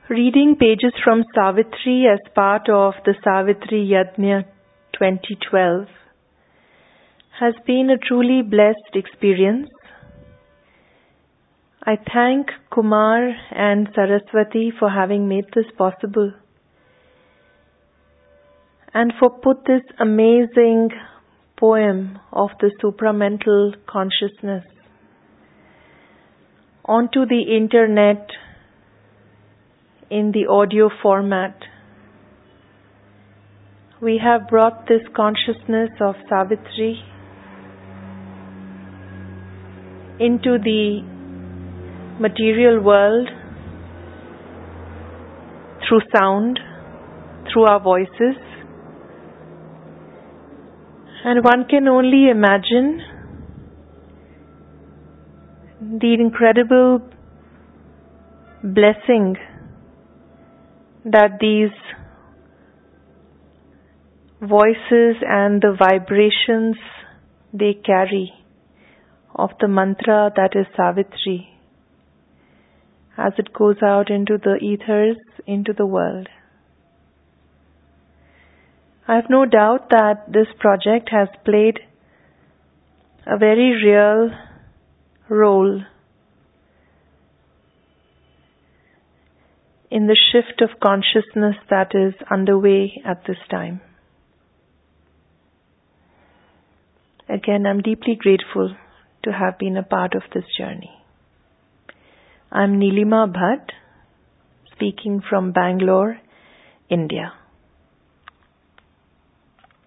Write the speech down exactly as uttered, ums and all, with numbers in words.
Reading pages from Savitri as part of the Savitri Yajna twenty twelve has been a truly blessed experience. I thank Kumar and Saraswati for having made this possible and for put this amazing poem of the supramental consciousness onto the internet in the audio format. We have brought this consciousness of Savitri into the material world through sound, through our voices. And one can only imagine the incredible blessing that these voices and the vibrations they carry of the mantra that is Savitri as it goes out into the ethers, into the world. I have no doubt that this project has played a very real role in the shift of consciousness that is underway at this time. Again, I'm deeply grateful to have been a part of this journey. I'm Nilima Bhatt, speaking from Bangalore, India.